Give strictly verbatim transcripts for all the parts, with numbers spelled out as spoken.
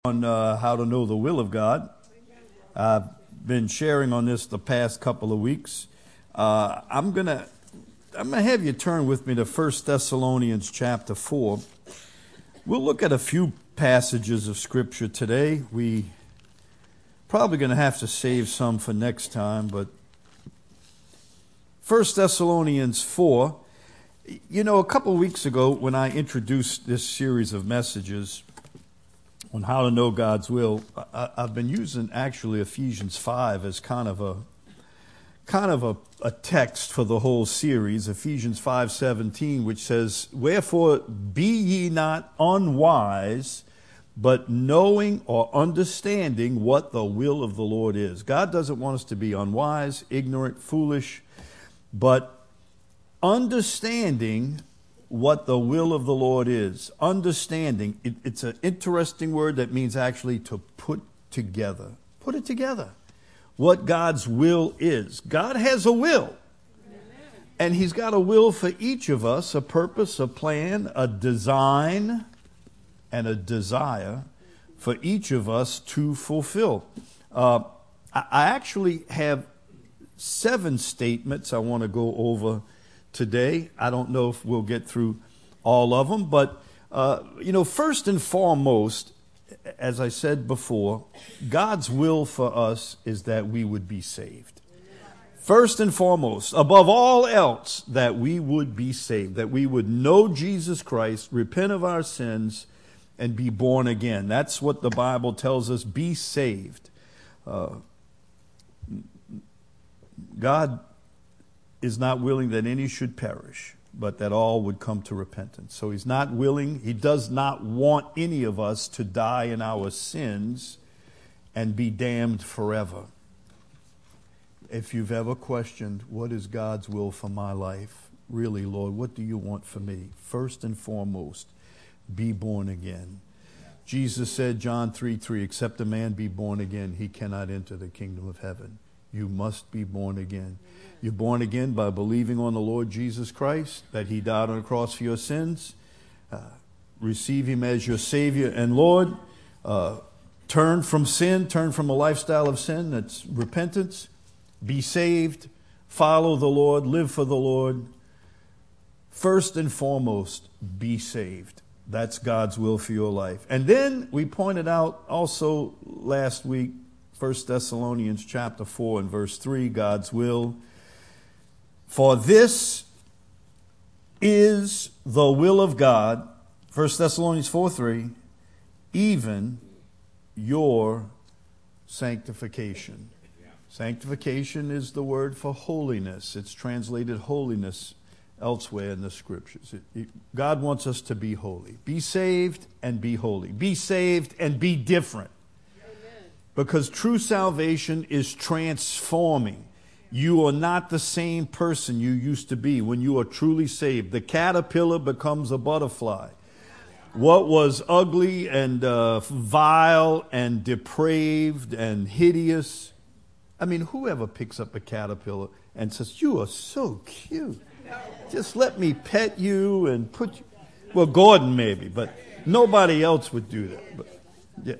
on uh, how to know the will of God. I've been sharing on this the past couple of weeks. Uh, I'm gonna I'm gonna have you turn with me to First Thessalonians chapter four. We'll look at a few passages of Scripture today. We probably going to have to save some for next time, but First Thessalonians four. You know, a couple of weeks ago when I introduced this series of messages on how to know God's will, I, I've been using actually Ephesians five as kind of a kind of a, a text for the whole series. Ephesians five seventeen, which says, "Wherefore be ye not unwise, but knowing or understanding what the will of the Lord is." God doesn't want us to be unwise, ignorant, foolish, but understanding what the will of the Lord is. Understanding, it, it's an interesting word that means actually to put together. Put it together. What God's will is. God has a will. And He's got a will for each of us, a purpose, a plan, a design, and a desire for each of us to fulfill. Uh, I, I actually have seven statements I want to go over today. I don't know if we'll get through all of them, but, uh, you know, first and foremost, as I said before, God's will for us is that we would be saved. First and foremost, above all else, that we would be saved, that we would know Jesus Christ, repent of our sins, and be born again. That's what the Bible tells us, be saved. Uh, God is not willing that any should perish, but that all would come to repentance. So He's not willing, He does not want any of us to die in our sins and be damned forever. If you've ever questioned, what is God's will for my life? Really, Lord, what do you want for me? First and foremost, be born again. Jesus said, John three three, except a man be born again, he cannot enter the kingdom of heaven. You must be born again. You're born again by believing on the Lord Jesus Christ, that He died on the cross for your sins. Uh, receive Him as your Savior and Lord. Uh, turn from sin, turn from a lifestyle of sin, that's repentance. Be saved, follow the Lord, live for the Lord. First and foremost, be saved. That's God's will for your life. And then we pointed out also last week, First Thessalonians chapter four and verse three, God's will. For this is the will of God, First Thessalonians four three, even your sanctification. Sanctification is the word for holiness. It's translated holiness elsewhere in the Scriptures. It, it, God wants us to be holy. Be saved and be holy. Be saved and be different. Because true salvation is transforming. You are not the same person you used to be when you are truly saved. The caterpillar becomes a butterfly. What was ugly and uh, vile and depraved and hideous. I mean, whoever picks up a caterpillar and says, "You are so cute. Just let me pet you and put you." Well, Gordon maybe, but nobody else would do that. But, yeah.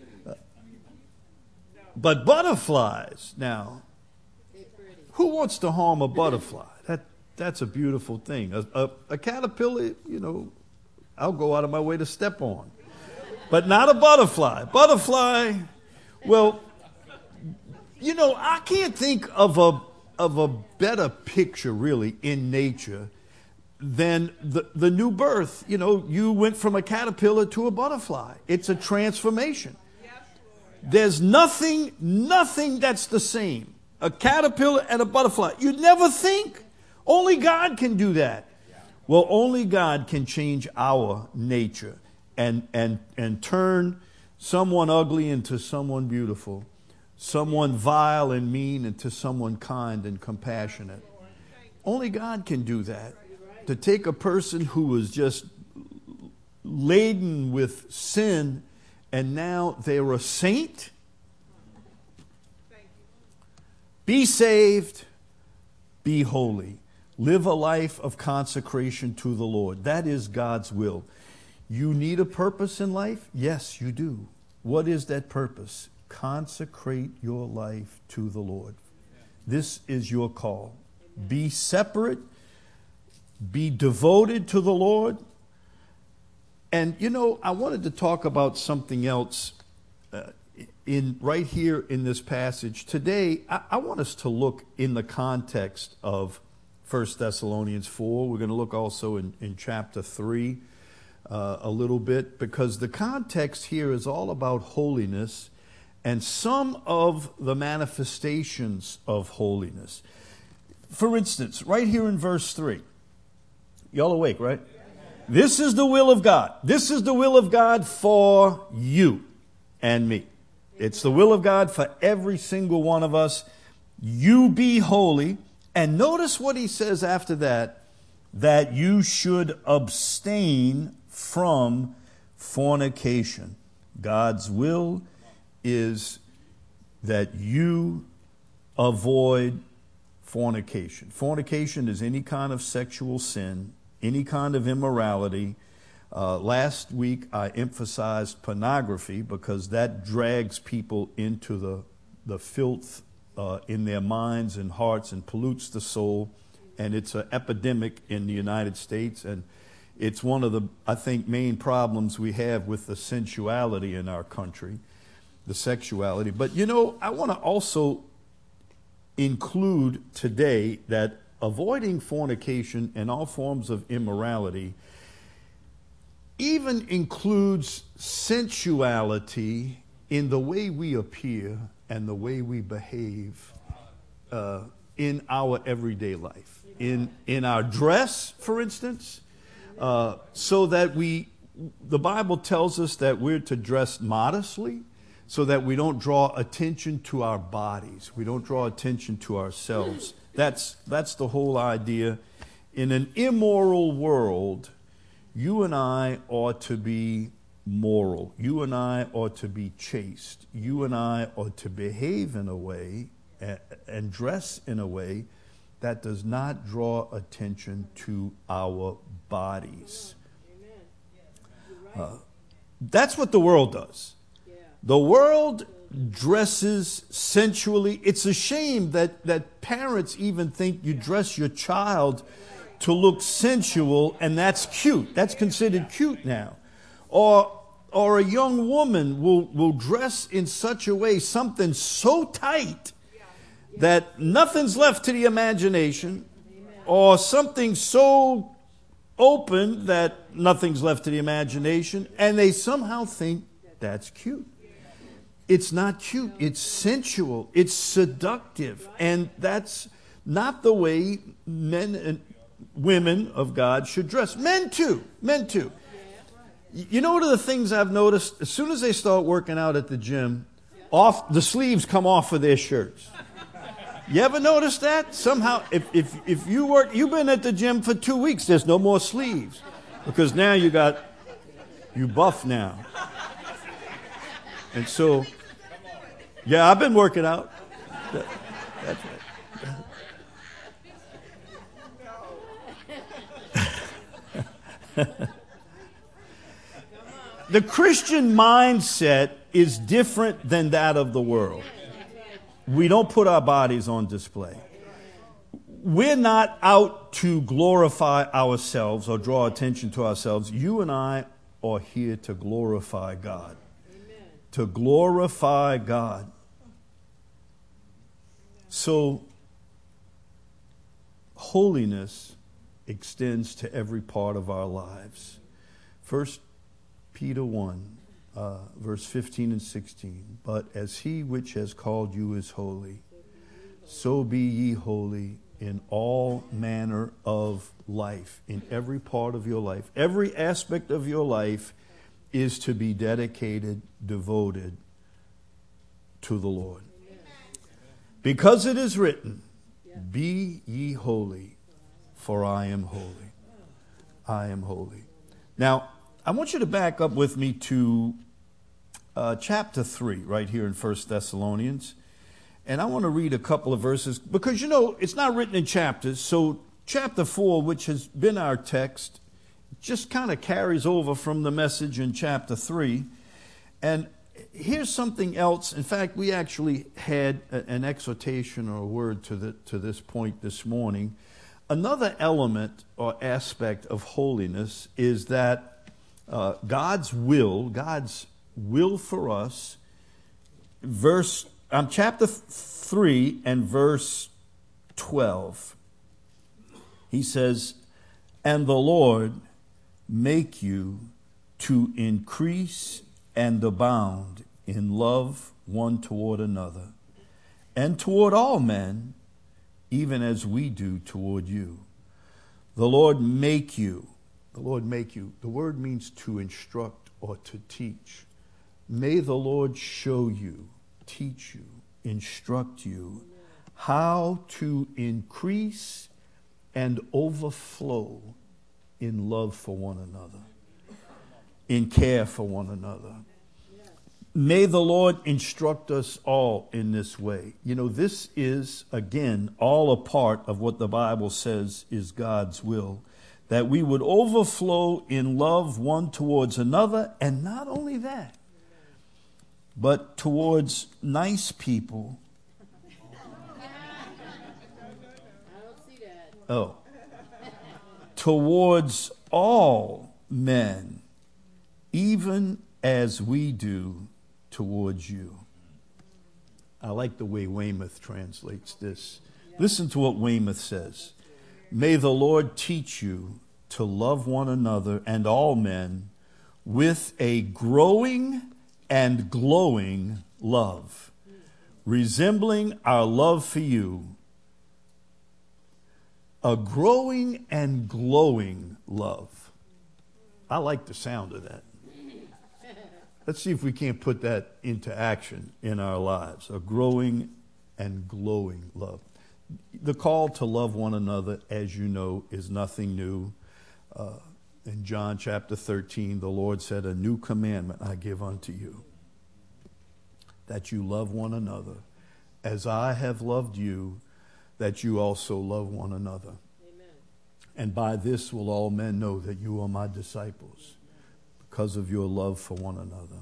But butterflies, now, who wants to harm a butterfly? That That's a beautiful thing. A, a, a caterpillar, you know, I'll go out of my way to step on. But not a butterfly. Butterfly, well, you know, I can't think of a of a better picture, really, in nature than the, the new birth. You know, you went from a caterpillar to a butterfly. It's a transformation. There's nothing, nothing that's the same. A caterpillar and a butterfly. You'd never think. Only God can do that. Well, only God can change our nature and, and, and turn someone ugly into someone beautiful, someone vile and mean into someone kind and compassionate. Only God can do that. To take a person who was just laden with sin and now they're a saint. Be saved, be holy. Live a life of consecration to the Lord. That is God's will. You need a purpose in life? Yes, you do. What is that purpose? Consecrate your life to the Lord. This is your call. Be separate. Be devoted to the Lord. And, you know, I wanted to talk about something else uh, in right here in this passage. Today, I, I want us to look in the context of First Thessalonians four. We're going to look also in, in chapter three uh, a little bit, because the context here is all about holiness and some of the manifestations of holiness. For instance, right here in verse three. Y'all awake, right? This is the will of God. This is the will of God for you and me. It's the will of God for every single one of us. You be holy. And notice what he says after that, that you should abstain from fornication. God's will is that you avoid fornication. Fornication is any kind of sexual sin, any kind of immorality. Uh, last week I emphasized pornography because that drags people into the, the filth uh, in their minds and hearts and pollutes the soul. And it's an epidemic in the United States. And it's one of the, I think, main problems we have with the sensuality in our country, the sexuality. But, you know, I want to also include today that avoiding fornication and all forms of immorality even includes sensuality in the way we appear and the way we behave uh, in our everyday life. In in our dress, for instance, uh, so that we, the Bible tells us that we're to dress modestly, so that we don't draw attention to our bodies. We don't draw attention to ourselves. That's that's the whole idea. In an immoral world, you and I ought to be moral. You and I ought to be chaste. You and I ought to behave in a way and, and dress in a way that does not draw attention to our bodies. Uh, that's what the world does. The world dresses sensually. It's a shame that, that parents even think you dress your child to look sensual, and that's cute. That's considered cute now. Or or a young woman will, will dress in such a way, something so tight that nothing's left to the imagination, or something so open that nothing's left to the imagination, and they somehow think that's cute. It's not cute. It's sensual. It's seductive. And that's not the way men and women of God should dress. Men too. Men too. You know, one of the things I've noticed, as soon as they start working out at the gym, off the sleeves come off of their shirts. You ever notice that? Somehow, if, if, if you work, you've been at the gym for two weeks, there's no more sleeves. Because now you got, you buff now. And so, yeah, I've been working out. That, that's right. The Christian mindset is different than that of the world. We don't put our bodies on display. We're not out to glorify ourselves or draw attention to ourselves. You and I are here to glorify God. To glorify God. So, holiness extends to every part of our lives. First Peter one, uh, verse fifteen and sixteen. But as he which has called you is holy, so be ye holy in all manner of life, in every part of your life. Every aspect of your life is to be dedicated, devoted to the Lord. Because it is written, be ye holy, for I am holy. I am holy. Now, I want you to back up with me to uh, chapter three, right here in First Thessalonians. And I want to read a couple of verses, because, you know, it's not written in chapters. So chapter four, which has been our text, just kind of carries over from the message in chapter three. And here's something else. In fact, we actually had a, an exhortation or a word to, the, to this point this morning. Another element or aspect of holiness is that uh, God's will, God's will for us, verse, um, chapter three and verse twelve. He says, "And the Lord make you to increase and abound in love one toward another, and toward all men, even as we do toward you. The Lord make you." The Lord make you. The word means to instruct or to teach. May the Lord show you, teach you, instruct you how to increase and overflow in love for one another, in care for one another. May the Lord instruct us all in this way. You know, this is, again, all a part of what the Bible says is God's will, that we would overflow in love one towards another, and not only that, but towards nice people. Oh. Towards all men, even as we do towards you. I like the way Weymouth translates this. Listen to what Weymouth says. "May the Lord teach you to love one another and all men with a growing and glowing love, resembling our love for you." A growing and glowing love. I like the sound of that. Let's see if we can't put that into action in our lives. A growing and glowing love. The call to love one another, as you know, is nothing new. Uh, in John chapter thirteen, the Lord said, "A new commandment I give unto you, that you love one another. As I have loved you, that you also love one another. Amen. And by this will all men know that you are my disciples, because of your love for one another."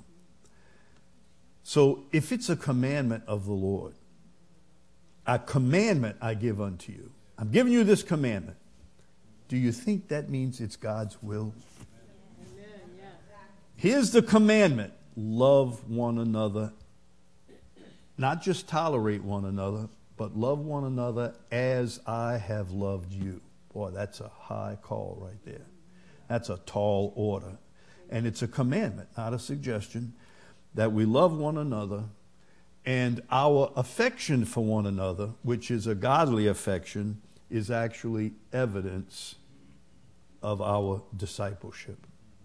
So if it's a commandment of the Lord, a commandment I give unto you, I'm giving you this commandment, do you think that means it's God's will? Amen. Yeah. Here's the commandment: love one another. Not just tolerate one another, but love one another as I have loved you. Boy, that's a high call right there. That's a tall order. And it's a commandment, not a suggestion, that we love one another, and our affection for one another, which is a godly affection, is actually evidence of our discipleship.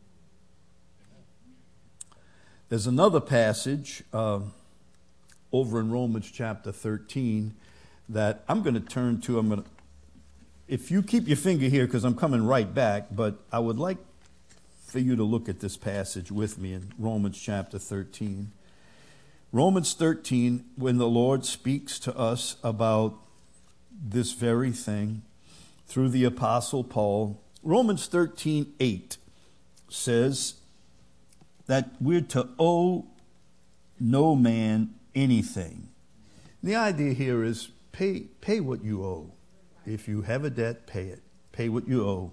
There's another passage uh, over in Romans chapter thirteen that I'm going to turn to. I'm going to, if you keep your finger here, because I'm coming right back, but I would like for you to look at this passage with me in Romans chapter thirteen. Romans thirteen, when the Lord speaks to us about this very thing through the Apostle Paul. Romans thirteen eight says that we're to owe no man anything. The idea here is pay, pay what you owe. If you have a debt, pay it. Pay what you owe.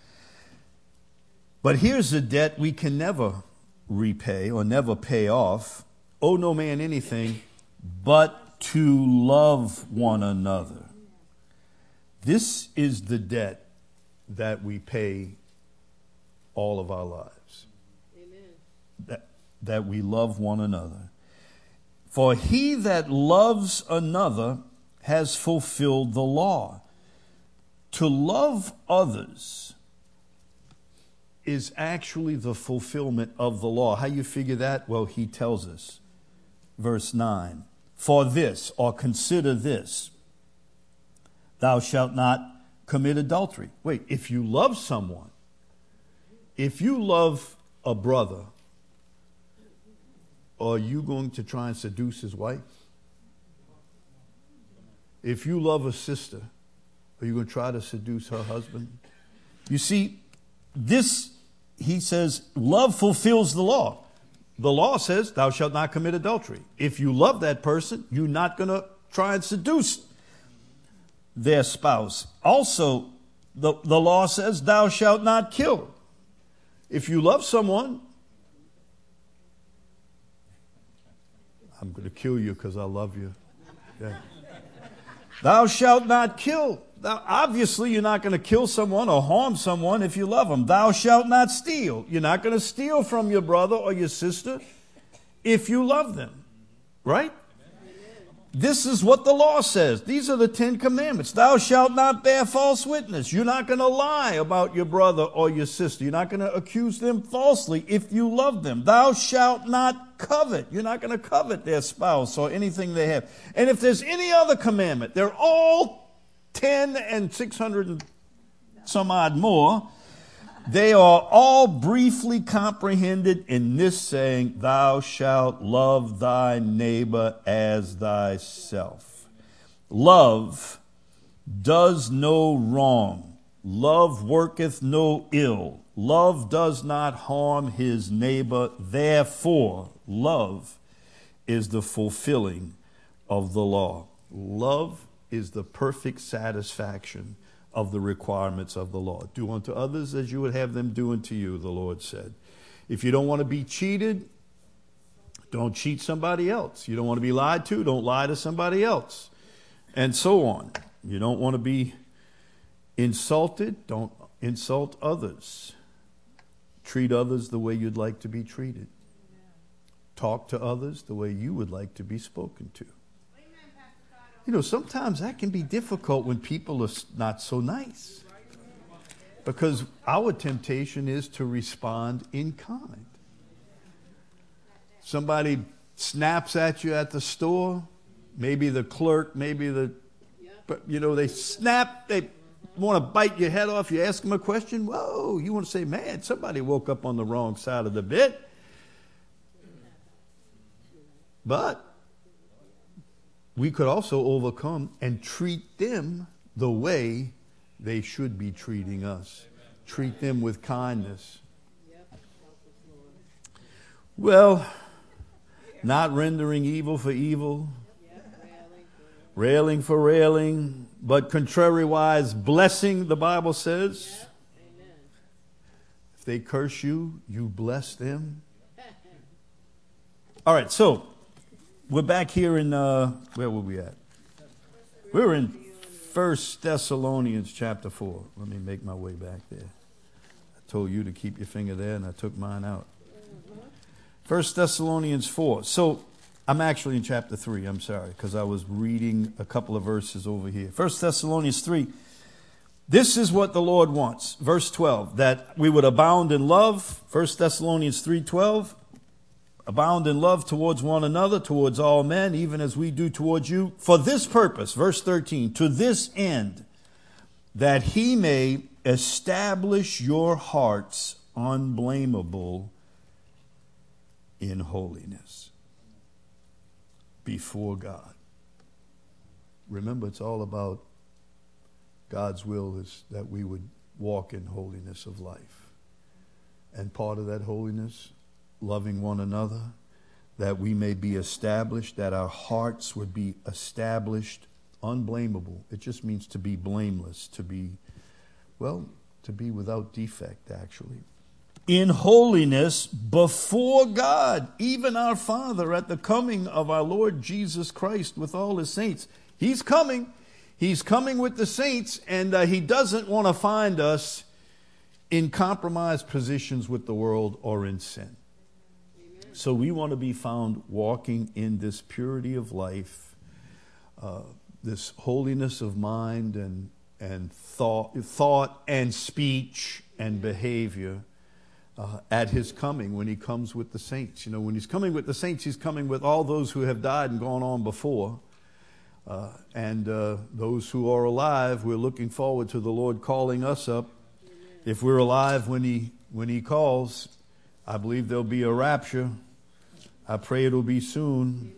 But here's a debt we can never repay or never pay off. Owe no man anything but to love one another. This is the debt that we pay all of our lives. Amen. That, that we love one another. For he that loves another has fulfilled the law. To love others is actually the fulfillment of the law. How you figure that? Well, he tells us. Verse nine. For this, or consider this, thou shalt not commit adultery. Wait, if you love someone, if you love a brother, are you going to try and seduce his wife? If you love a sister, are you going to try to seduce her husband? You see, this, he says, love fulfills the law. the law says, thou shalt not commit adultery. If you love that person, you're not going to try and seduce their spouse. Also, the, the law says, thou shalt not kill. If you love someone, I'm going to kill you because I love you. Yeah. Thou shalt not kill. Now, obviously, you're not going to kill someone or harm someone if you love them. Thou shalt not steal. You're not going to steal from your brother or your sister if you love them. Right? This is what the law says. These are the Ten Commandments. Thou shalt not bear false witness. You're not going to lie about your brother or your sister. You're not going to accuse them falsely if you love them. Thou shalt not covet. You're not going to covet their spouse or anything they have. And if there's any other commandment, they're all ten and six hundred and some odd more. They are all briefly comprehended in this saying, thou shalt love thy neighbor as thyself. Love does no wrong. Love worketh no ill. Love does not harm his neighbor. Therefore, love is the fulfilling of the law. Love is the perfect satisfaction of the requirements of the law. Do unto others as you would have them do unto you, the Lord said. If you don't want to be cheated, don't cheat somebody else. You don't want to be lied to, don't lie to somebody else. And so on. You don't want to be insulted, don't insult others. Treat others the way you'd like to be treated. Talk to others the way you would like to be spoken to. You know, sometimes that can be difficult when people are not so nice. Because our temptation is to respond in kind. Somebody snaps at you at the store, maybe the clerk, maybe the, you know, they snap, they want to bite your head off. You ask them a question, whoa, you want to say, man, somebody woke up on the wrong side of the bed. But we could also overcome and treat them the way they should be treating us. Treat them with kindness. Well, not rendering evil for evil, railing for railing, but contrariwise blessing, the Bible says. If they curse you, you bless them. All right, so we're back here in, uh, where were we at? We were in First Thessalonians chapter four. Let me make my way back there. I told you to keep your finger there, and I took mine out. First Thessalonians four. So I'm actually in chapter three. I'm sorry, because I was reading a couple of verses over here. First Thessalonians three. This is what the Lord wants. Verse twelve, that we would abound in love. First Thessalonians three twelve. Abound in love towards one another, towards all men, even as we do towards you. For this purpose, verse thirteen, to this end, that he may establish your hearts unblameable in holiness before God. Remember, it's all about God's will is that we would walk in holiness of life. And part of that holiness, loving one another, that we may be established, that our hearts would be established unblameable. It just means to be blameless, to be, well, to be without defect, actually. In holiness before God, even our Father, at the coming of our Lord Jesus Christ with all his saints. He's coming. He's coming with the saints, and uh, he doesn't want to find us in compromised positions with the world or in sin. So we want to be found walking in this purity of life, uh, this holiness of mind and and thought, thought and speech and behavior uh, at his coming when he comes with the saints. You know, when he's coming with the saints, he's coming with all those who have died and gone on before. Uh, and uh, those who are alive, we're looking forward to the Lord calling us up. If we're alive when he when he calls, I believe there'll be a rapture. I pray it'll be soon.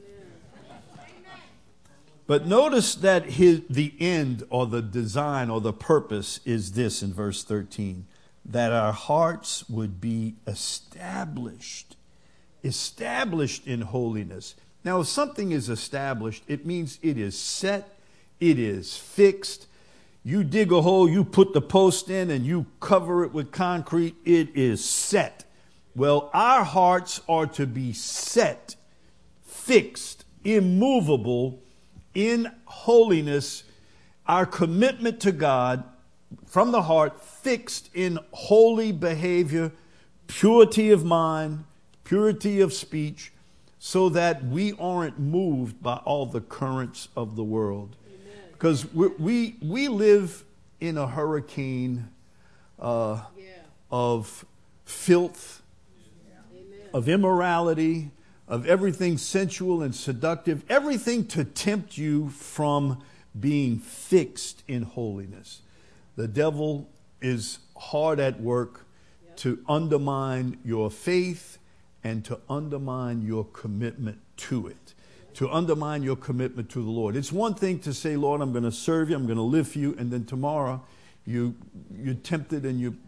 But notice that his, the end or the design or the purpose is this in verse thirteen, that our hearts would be established Established in holiness. Now, if something is established, it means it is set, it is fixed. You dig a hole, you put the post in, and you cover it with concrete, it is set. Well, our hearts are to be set, fixed, immovable in holiness. Our commitment to God from the heart, fixed in holy behavior, purity of mind, purity of speech, so that we aren't moved by all the currents of the world. Amen. Because we, we we live in a hurricane uh, yeah. of filth, yeah. of immorality, of everything sensual and seductive, everything to tempt you from being fixed in holiness. The devil is hard at work yep. to undermine your faith and to undermine your commitment to it, to undermine your commitment to the Lord. It's one thing to say, Lord, I'm going to serve you, I'm going to live for you, and then tomorrow you, you're tempted and you...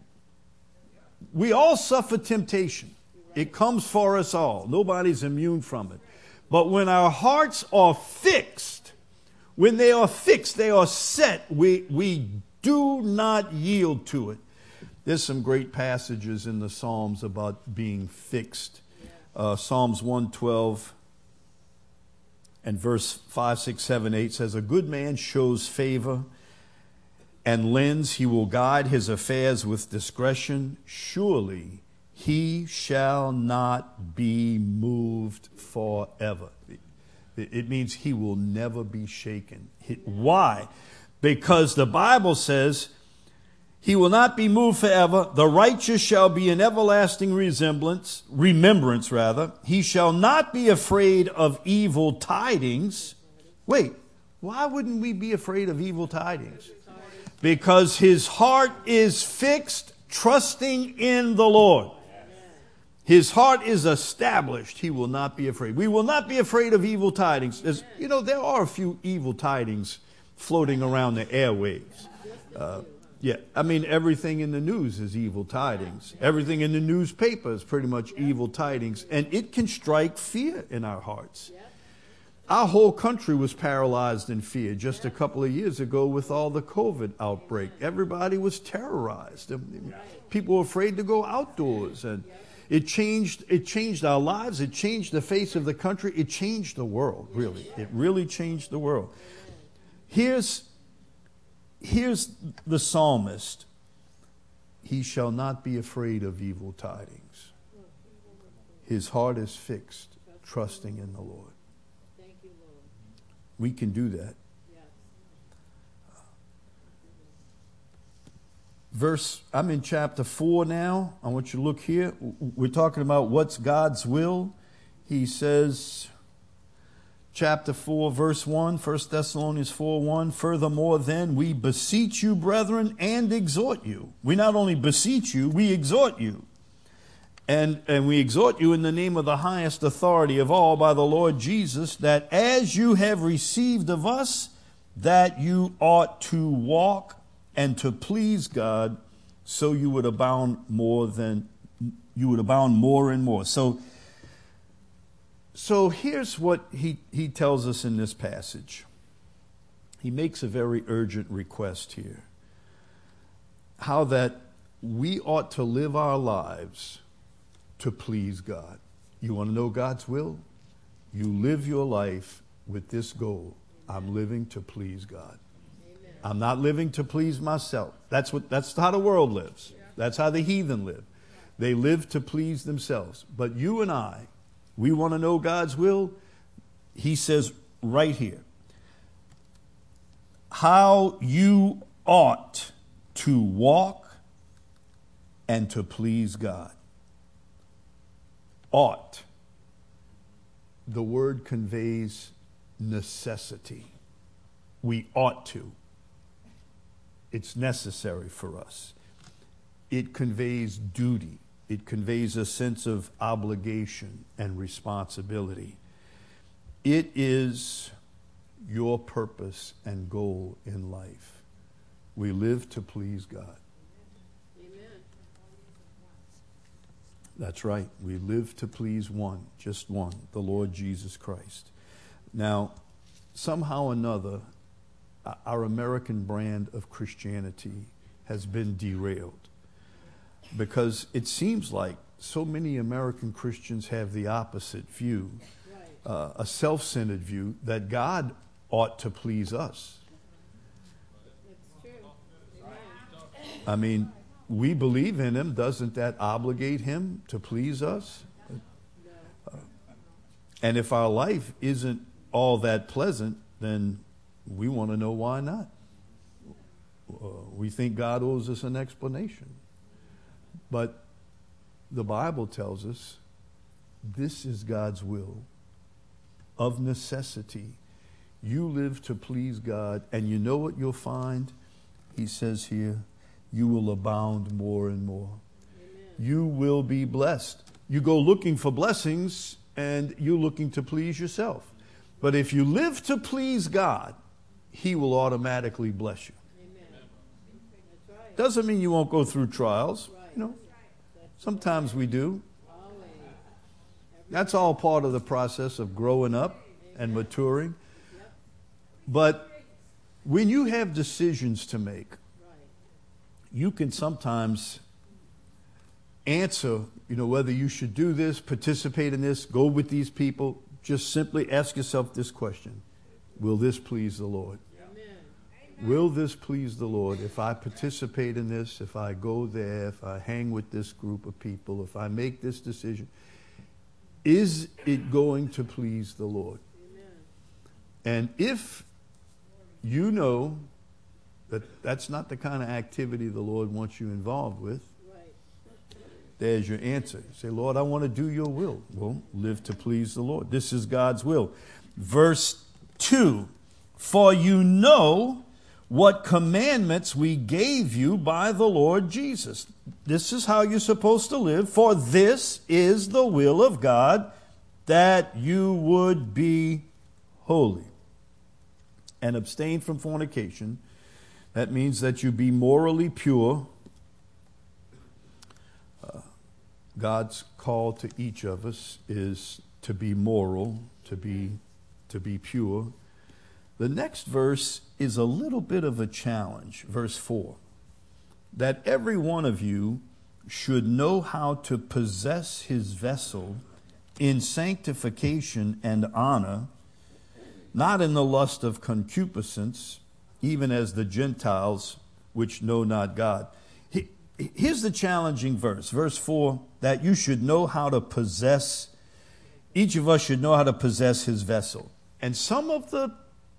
We all suffer temptation. It comes for us all. Nobody's immune from it. But when our hearts are fixed, when they are fixed, they are set, we, we do not yield to it. There's some great passages in the Psalms about being fixed. Uh, Psalms one twelve and verse five, six, seven, eight says, a good man shows favor and lends. He will guide his affairs with discretion. Surely he shall not be moved forever. It means he will never be shaken. Why? Because the Bible says, he will not be moved forever. The righteous shall be in everlasting resemblance, remembrance rather. He shall not be afraid of evil tidings. Wait, why wouldn't we be afraid of evil tidings? Because his heart is fixed, trusting in the Lord. His heart is established. He will not be afraid. We will not be afraid of evil tidings. There's, you know, there are a few evil tidings floating around the airwaves. Uh, Yeah, I mean, everything in the news is evil tidings. Everything in the newspaper is pretty much evil tidings. And it can strike fear in our hearts. Our whole country was paralyzed in fear just a couple of years ago with all the COVID outbreak. Everybody was terrorized. People were afraid to go outdoors. And it changed, it changed our lives. It changed the face of the country. It changed the world, really. It really changed the world. Here's Here's the psalmist. He shall not be afraid of evil tidings. His heart is fixed, trusting in the Lord. Thank you, Lord. We can do that. Yes. Verse, I'm in chapter four now. I want you to look here. We're talking about what's God's will. He says... Chapter four, verse one, First Thessalonians four one, furthermore then we beseech you, brethren, and exhort you. We not only beseech you, we exhort you. And, and we exhort you in the name of the highest authority of all by the Lord Jesus, that as you have received of us, that you ought to walk and to please God, so you would abound more than, you would abound more and more. So, So here's what he, he tells us in this passage. He makes a very urgent request here. How that we ought to live our lives to please God. You want to know God's will? You live your life with this goal. I'm living to please God. Amen. I'm not living to please myself. That's what, that's how the world lives. That's how the heathen live. They live to please themselves. But you and I, we want to know God's will. He says right here, how you ought to walk and to please God. Ought. The word conveys necessity. We ought to. It's necessary for us. It conveys duty. It conveys a sense of obligation and responsibility. It is your purpose and goal in life. We live to please God. Amen. That's right. We live to please one, just one, the Lord Jesus Christ. Now, somehow or another, our American brand of Christianity has been derailed because it seems like so many American Christians have the opposite view, uh, a self-centered view that God ought to please us. I mean, we believe in him. Doesn't that obligate him to please us? Uh, and if our life isn't all that pleasant, then we want to know why not. Uh, we think God owes us an explanation. But the Bible tells us this is God's will. Of necessity, you live to please God, and you know what you'll find? He says here, you will abound more and more. Amen. You will be blessed. You go looking for blessings, and you're looking to please yourself. But if you live to please God, he will automatically bless you. Amen. That's right. Doesn't mean you won't go through trials. Right. You know, sometimes we do. That's all part of the process of growing up and maturing. But when you have decisions to make, you can sometimes answer, you know, whether you should do this, participate in this, go with these people. Just simply ask yourself this question. Will this please the Lord? Amen. Will this please the Lord if I participate in this, if I go there, if I hang with this group of people, if I make this decision? Is it going to please the Lord? Amen. And if you know that that's not the kind of activity the Lord wants you involved with, right, there's your answer. You say, Lord, I want to do your will. Well, live to please the Lord. This is God's will. Verse two, for you know what commandments we gave you by the Lord Jesus. This is how you're supposed to live. For this is the will of God, that you would be holy and abstain from fornication. That means that you be morally pure. Uh, God's call to each of us is to be moral, to be, to be pure. The next verse is a little bit of a challenge, verse four, that every one of you should know how to possess his vessel in sanctification and honor, not in the lust of concupiscence, even as the Gentiles which know not God. Here's the challenging verse, verse four, that you should know how to possess, each of us should know how to possess his vessel. And some of the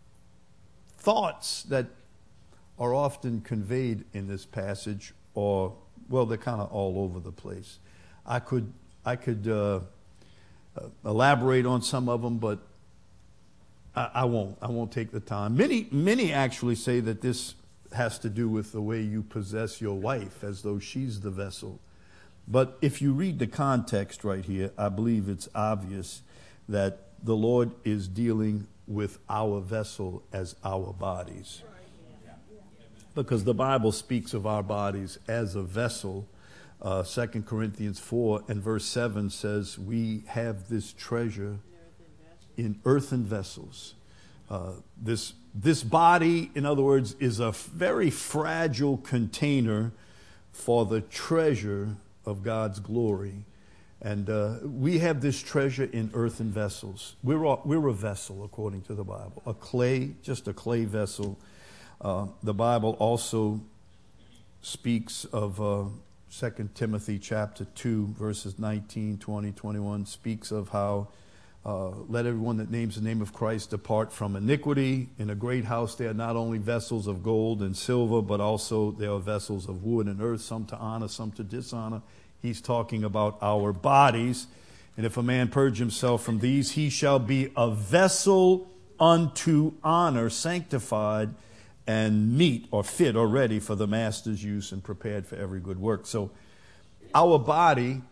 thoughts that are often conveyed in this passage, or, well, they're kind of all over the place. I could, I could uh, uh, elaborate on some of them, but I, I won't. I won't take the time. Many, many actually say that this has to do with the way you possess your wife, as though she's the vessel. But if you read the context right here, I believe it's obvious that the Lord is dealing with our vessel as our bodies. Because the Bible speaks of our bodies as a vessel. Uh, Second Corinthians four and verse seven says we have this treasure in earthen vessels. Uh, this, this body, in other words, is a very fragile container for the treasure of God's glory. And uh, we have this treasure in earthen vessels. We're, all, we're a vessel, according to the Bible. A clay, just a clay vessel. Uh, the Bible also speaks of uh, Second Timothy chapter two, verses nineteen, twenty, twenty-one, speaks of how uh, let everyone that names the name of Christ depart from iniquity. In a great house there are not only vessels of gold and silver, but also there are vessels of wood and earth, some to honor, some to dishonor. He's talking about our bodies. And if a man purge himself from these, he shall be a vessel unto honor, sanctified and meet or fit or ready for the master's use and prepared for every good work. So our body,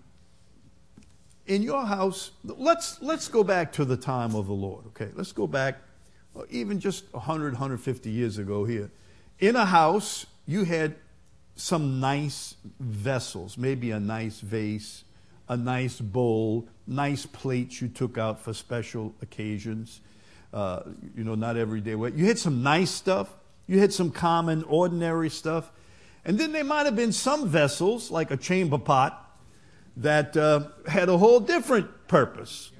in your house, let's, let's go back to the time of the Lord. Okay, let's go back even just one hundred, one hundred fifty years ago here. In a house, you had some nice vessels, maybe a nice vase, a nice bowl, nice plates you took out for special occasions. Uh, you know, not every day. You had some nice stuff. You had some common, ordinary stuff. And then there might have been some vessels, like a chamber pot, that uh, had a whole different purpose.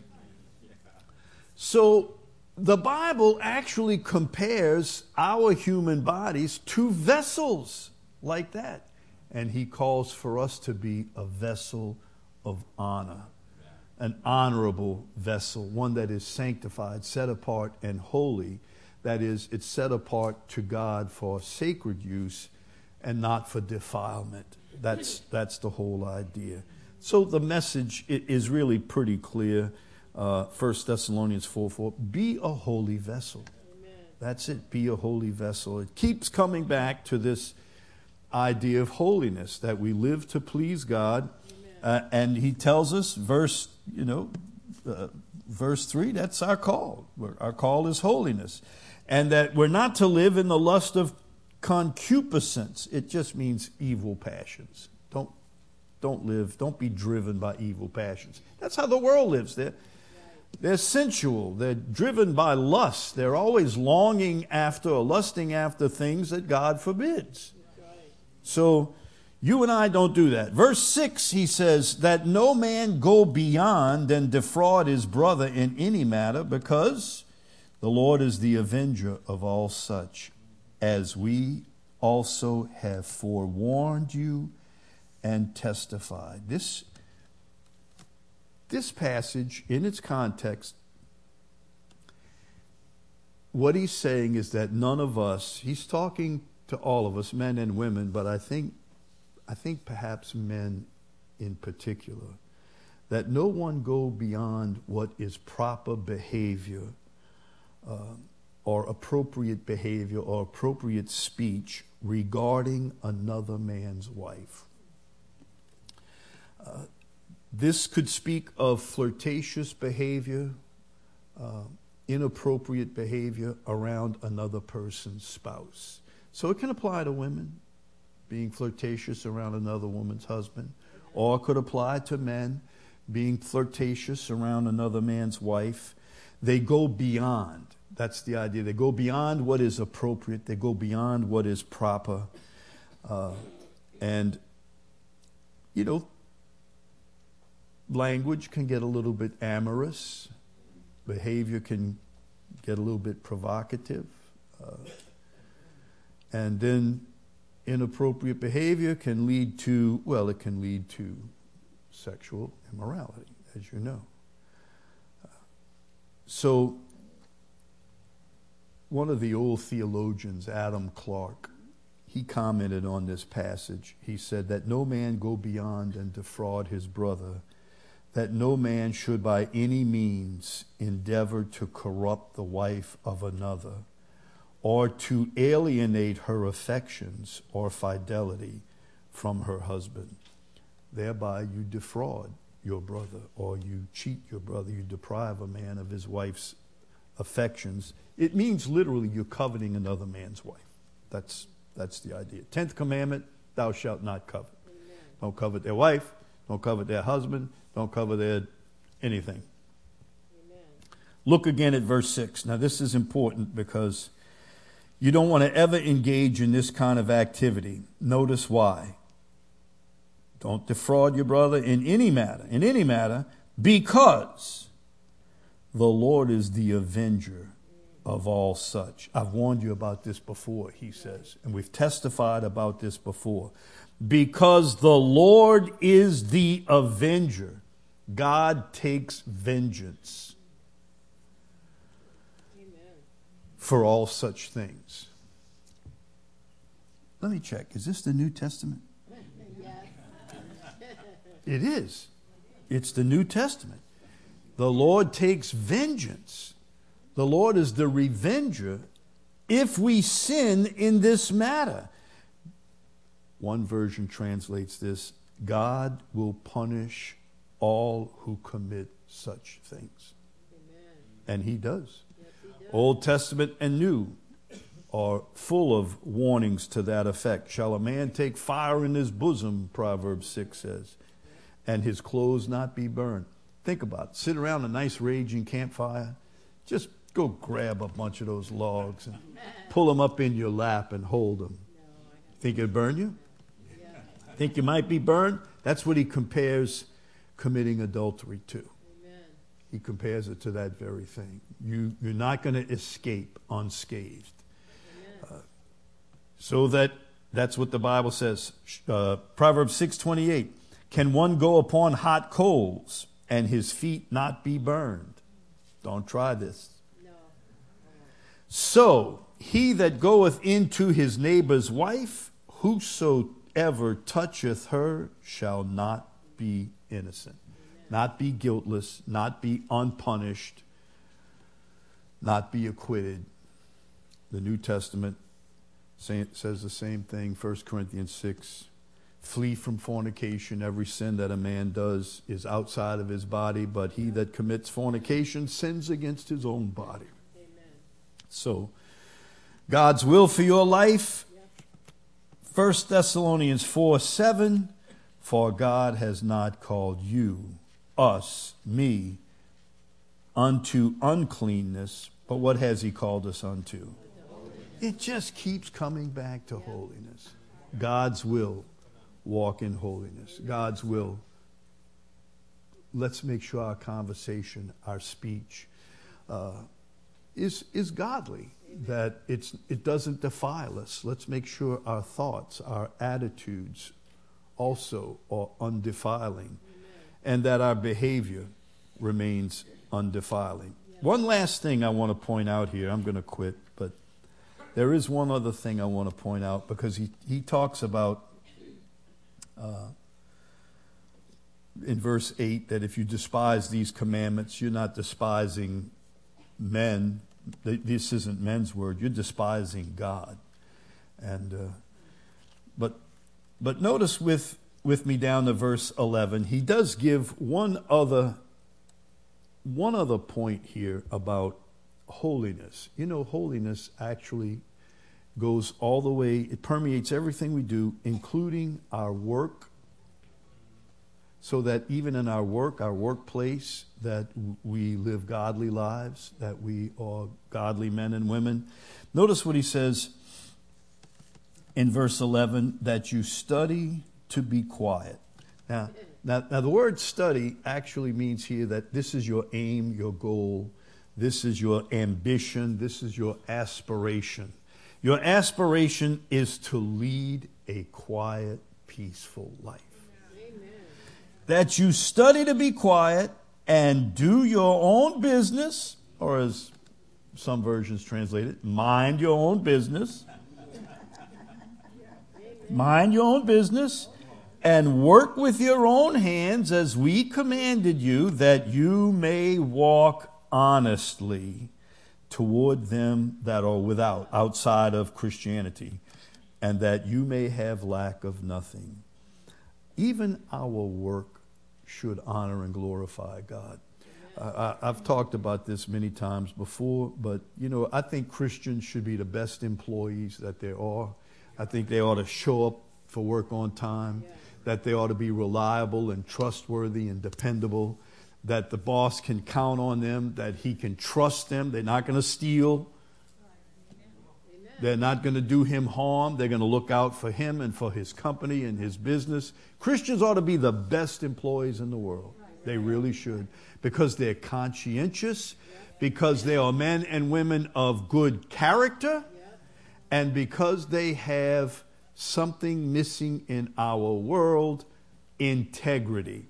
So the Bible actually compares our human bodies to vessels like that. And he calls for us to be a vessel of honor, an honorable vessel, one that is sanctified, set apart, and holy. That is, it's set apart to God for sacred use and not for defilement. That's, that's the whole idea. So the message is really pretty clear. Uh, First Thessalonians four four, be a holy vessel. Amen. That's it, be a holy vessel. It keeps coming back to this idea of holiness, that we live to please God. Uh, and he tells us, verse, you know, uh, verse three, that's our call. Our call is holiness. And that we're not to live in the lust of concupiscence. It just means evil passions. Don't, don't live, don't be driven by evil passions. That's how the world lives. They're, they're sensual. They're driven by lust. They're always longing after or lusting after things that God forbids. So you and I don't do that. Verse six, he says, that no man go beyond and defraud his brother in any matter, because the Lord is the avenger of all such, as we also have forewarned you and testified. This, this passage, in its context, what he's saying is that none of us, he's talking to all of us, men and women, but I think I think perhaps men in particular, that no one go beyond what is proper behavior uh, or appropriate behavior or appropriate speech regarding another man's wife. Uh, this could speak of flirtatious behavior, uh, inappropriate behavior around another person's spouse. So it can apply to women, being flirtatious around another woman's husband, or it could apply to men, being flirtatious around another man's wife. They go beyond. That's the idea. They go beyond what is appropriate. They go beyond what is proper. Uh, and, you know, language can get a little bit amorous. Behavior can get a little bit provocative. Uh, and then inappropriate behavior can lead to, well, it can lead to sexual immorality, as you know. Uh, so, one of the old theologians, Adam Clarke, he commented on this passage. He said that no man go beyond and defraud his brother, that no man should by any means endeavor to corrupt the wife of another, or to alienate her affections or fidelity from her husband. Thereby you defraud your brother, or you cheat your brother, you deprive a man of his wife's affections. It means literally you're coveting another man's wife. That's, that's the idea. Tenth commandment, thou shalt not covet. Amen. Don't covet their wife, don't covet their husband, don't covet their anything. Amen. Look again at verse six. Now this is important because you don't want to ever engage in this kind of activity. Notice why. Don't defraud your brother in any matter, in any matter, because the Lord is the avenger of all such. I've warned you about this before, he says, and we've testified about this before. Because the Lord is the avenger. God takes vengeance for all such things. Let me check. Is this the New Testament? It is. It's the New Testament. The Lord takes vengeance. The Lord is the revenger if we sin in this matter. One version translates this, God will punish all who commit such things. Amen. And he does. Yes, he does. Old Testament and New are full of warnings to that effect. Shall a man take fire in his bosom, Proverbs six says. and his clothes not be burned. Think about it. Sit around a nice raging campfire. Just go grab a bunch of those logs and pull them up in your lap and hold them. Think it'd burn you? Think you might be burned? That's what he compares committing adultery to. He compares it to that very thing. You, you're not going to escape unscathed. Uh, so that that's what the Bible says. Uh, Proverbs six twenty-eight. Can one go upon hot coals and his feet not be burned? Don't try this. No. So he that goeth into his neighbor's wife, whosoever toucheth her shall not be innocent. Not be guiltless, not be unpunished, not be acquitted. The New Testament says the same thing, First Corinthians six. Flee from fornication. Every sin that a man does is outside of his body, but he that commits fornication sins against his own body. Amen. So, God's will for your life, First Thessalonians four seven, for God has not called you, us, me, unto uncleanness, but what has he called us unto? It just keeps coming back to holiness. God's will. Walk in holiness. God's will. Let's make sure our conversation, our speech, uh, is is godly. That it's it doesn't defile us. Let's make sure our thoughts, our attitudes, also are undefiling, and that our behavior remains undefiling. One last thing I want to point out here. I'm going to quit, but there is one other thing I want to point out, because he he talks about. Uh, in verse eight, that if you despise these commandments, you're not despising men. This isn't men's word. You're despising God. And uh, but but notice with with me down to verse eleven, he does give one other one other point here about holiness. You know, holiness actually goes all the way, it permeates everything we do, including our work, so that even in our work, our workplace, that we live godly lives, that we are godly men and women. Notice what he says in verse eleven, that you study to be quiet. Now, now, now the word study actually means here that this is your aim, your goal, this is your ambition, this is your aspiration. Your aspiration is to lead a quiet, peaceful life. Amen. That you study to be quiet and do your own business, or as some versions translate it, mind your own business. Mind your own business and work with your own hands as we commanded you, that you may walk honestly toward them that are without, outside of Christianity, and that you may have lack of nothing. Even our work should honor and glorify God. Uh, I, I've talked about this many times before, but, you know, I think Christians should be the best employees that there are. I think they ought to show up for work on time, that they ought to be reliable and trustworthy and dependable, that the boss can count on them, that he can trust them. They're not going to steal. They're not going to do him harm. They're going to look out for him and for his company and his business. Christians ought to be the best employees in the world. They really should, because they're conscientious, because they are men and women of good character, and because they have something missing in our world, integrity.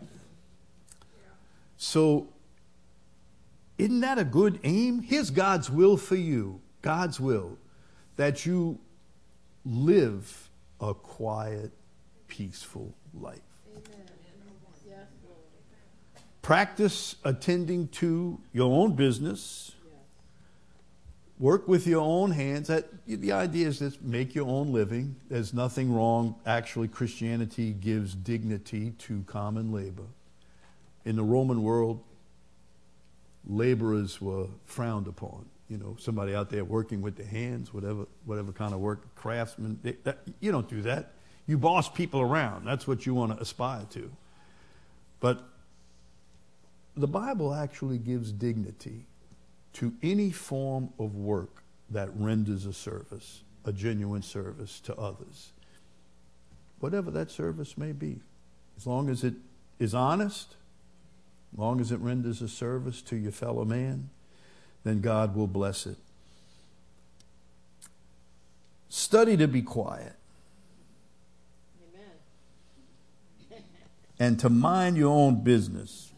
So, isn't that a good aim? Here's God's will for you. God's will. That you live a quiet, peaceful life. Amen. Practice attending to your own business. Work with your own hands. That, the idea is that make your own living. There's nothing wrong. Actually, Christianity gives dignity to common labor. In the Roman world, laborers were frowned upon. You know, somebody out there working with their hands, whatever whatever kind of work, craftsman. They, that, you don't do that. You boss people around. That's what you want to aspire to. But the Bible actually gives dignity to any form of work that renders a service, a genuine service to others. Whatever that service may be, as long as it is honest, as long as it renders a service to your fellow man, then God will bless it. Study to be quiet. Amen. And to mind your own business.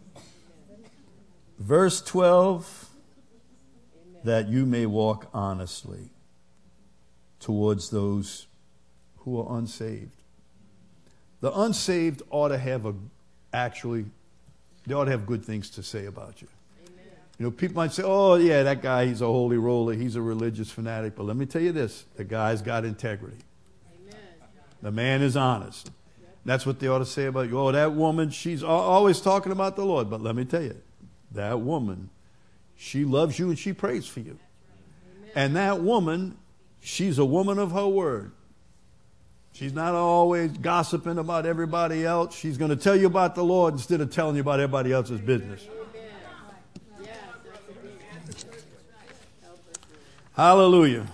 Verse twelve, Amen. That you may walk honestly towards those who are unsaved. The unsaved ought to have a, actually, they ought to have good things to say about you. Amen. You know, people might say, oh, yeah, that guy, he's a holy roller, he's a religious fanatic. But let me tell you this, the guy's got integrity. Amen. The man is honest. That's what they ought to say about you. Oh, that woman, she's always talking about the Lord. But let me tell you, that woman, she loves you and she prays for you. Amen. And that woman, she's a woman of her word. She's not always gossiping about everybody else. She's going to tell you about the Lord instead of telling you about everybody else's business. Hallelujah.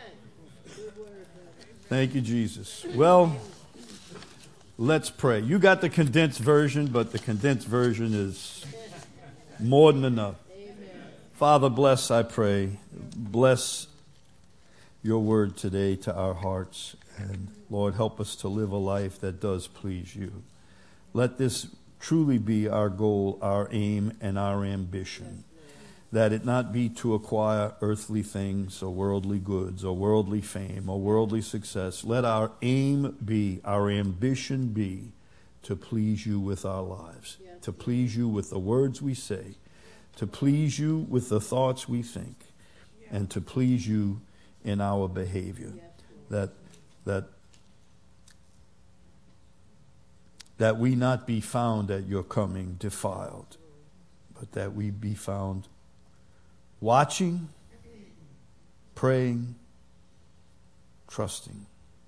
Thank you, Jesus. Well, let's pray. You got the condensed version, but the condensed version is more than enough. Father, bless, I pray. Bless your word today to our hearts. And Lord, help us to live a life that does please you. Let this truly be our goal, our aim, and our ambition. That it not be to acquire earthly things or worldly goods or worldly fame or worldly success. Let our aim be, our ambition be, to please you with our lives, to please you with the words we say, to please you with the thoughts we think, and to please you in our behavior. That that that we not be found at your coming defiled, but that we be found watching, praying, trusting.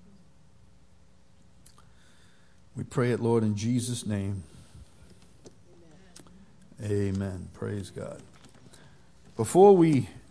We pray it, Lord, in Jesus' name. Amen. Amen. Praise God. Before we